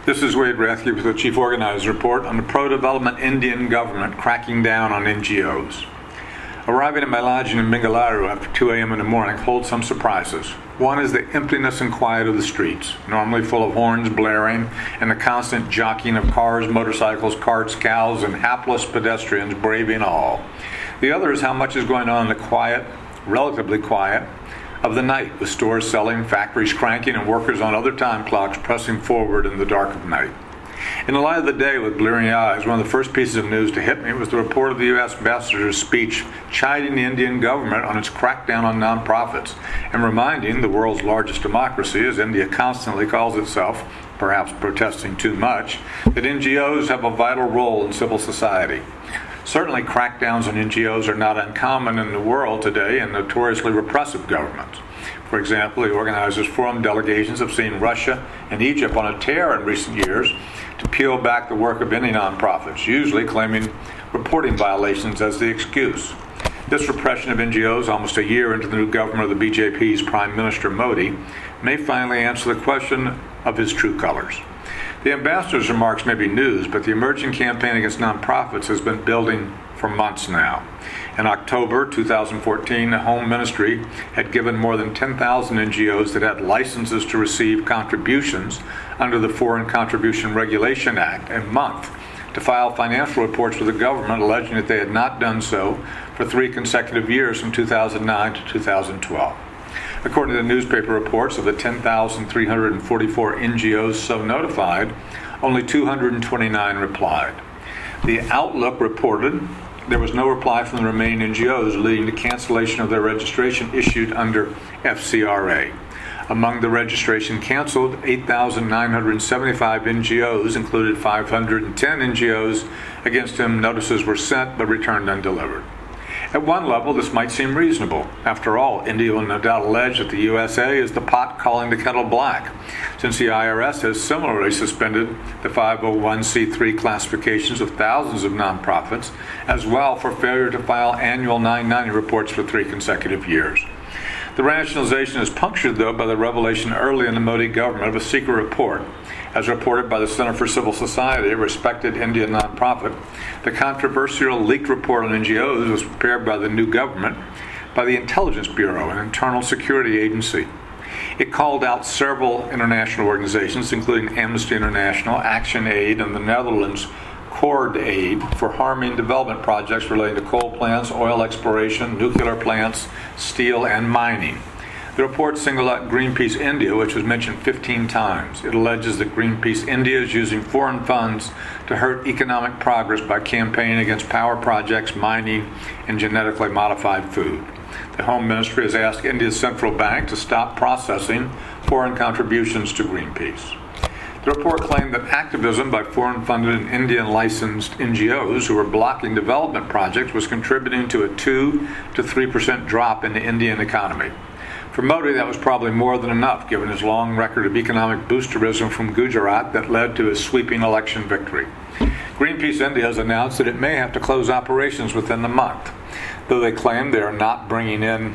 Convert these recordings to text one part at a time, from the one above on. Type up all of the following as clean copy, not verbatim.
This is Wade Rathke with the Chief Organizer Report on the pro-development Indian government cracking down on NGOs. Arriving at my lodging in Bengaluru after 2 a.m. in the morning holds some surprises. One is the emptiness and quiet of the streets, normally full of horns blaring and the constant jockeying of cars, motorcycles, carts, cows, and hapless pedestrians braving all. The other is how much is going on in the quiet, relatively quiet, of the night, with stores selling, factories cranking, and workers on other time clocks pressing forward in the dark of night. In the light of the day with blearing eyes, one of the first pieces of news to hit me was the report of the U.S. ambassador's speech chiding the Indian government on its crackdown on nonprofits and reminding the world's largest democracy, as India constantly calls itself, perhaps protesting too much, that NGOs have a vital role in civil society. Certainly, crackdowns on NGOs are not uncommon in the world today in notoriously repressive governments. For example, the organizers' forum delegations have seen Russia and Egypt on a tear in recent years to peel back the work of any nonprofits, usually claiming reporting violations as the excuse. This repression of NGOs, almost a year into the new government of the BJP's Prime Minister Modi, may finally answer the question of his true colors. The ambassador's remarks may be news, but the emerging campaign against nonprofits has been building for months now. In October 2014, the Home Ministry had given more than 10,000 NGOs that had licenses to receive contributions under the Foreign Contribution Regulation Act a month to file financial reports with the government alleging that they had not done so for 3 consecutive years from 2009 to 2012. According to the newspaper reports, of the 10,344 NGOs so notified, only 229 replied. The Outlook reported there was no reply from the remaining NGOs, leading to cancellation of their registration issued under FCRA. Among the registration canceled, 8,975 NGOs included 510 NGOs against whom notices were sent but returned undelivered. At one level, this might seem reasonable. After all, India will no doubt allege that the USA is the pot calling the kettle black, since the IRS has similarly suspended the 501c3 classifications of thousands of nonprofits, as well for failure to file annual 990 reports for 3 consecutive years. The rationalization is punctured, though, by the revelation early in the Modi government of a secret report. As reported by the Center for Civil Society, a respected Indian nonprofit, the controversial leaked report on NGOs was prepared by the new government by the Intelligence Bureau, an internal security agency. It called out several international organizations, including Amnesty International, Action Aid, and the Netherlands' Cord Aid, for harming development projects relating to coal plants, oil exploration, nuclear plants, steel, and mining. The report singled out Greenpeace India, which was mentioned 15 times. It alleges that Greenpeace India is using foreign funds to hurt economic progress by campaigning against power projects, mining, and genetically modified food. The Home Ministry has asked India's central bank to stop processing foreign contributions to Greenpeace. The report claimed that activism by foreign-funded and Indian-licensed NGOs who were blocking development projects was contributing to a 2 to 3% drop in the Indian economy. For Modi, that was probably more than enough, given his long record of economic boosterism from Gujarat that led to his sweeping election victory. Greenpeace India has announced that it may have to close operations within the month. Though they claim they are now bringing in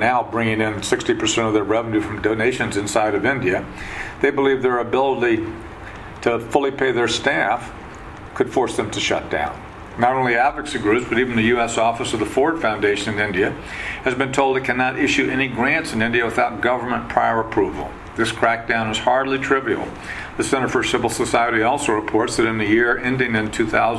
60% of their revenue from donations inside of India, they believe their ability to fully pay their staff could force them to shut down. Not only advocacy groups, but even the U.S. office of the Ford Foundation in India has been told it cannot issue any grants in India without government prior approval. This crackdown is hardly trivial. The Center for Civil Society also reports that in the year ending in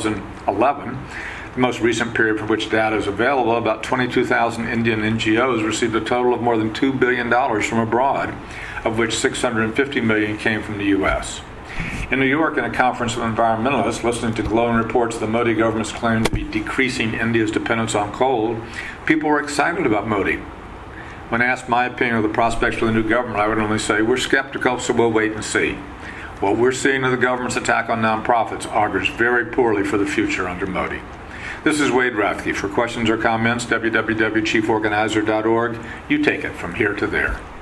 2011, the most recent period for which data is available, about 22,000 Indian NGOs received a total of more than $2 billion from abroad, of which $650 million came from the U.S. In New York, in a conference of environmentalists listening to glowing reports of the Modi government's claim to be decreasing India's dependence on coal, people were excited about Modi. When asked my opinion of the prospects for the new government, I would only say we're skeptical, so we'll wait and see. What we're seeing of the government's attack on nonprofits augurs very poorly for the future under Modi. This is Wade Rathke. For questions or comments, www.chieforganizer.org. You take it from here to there.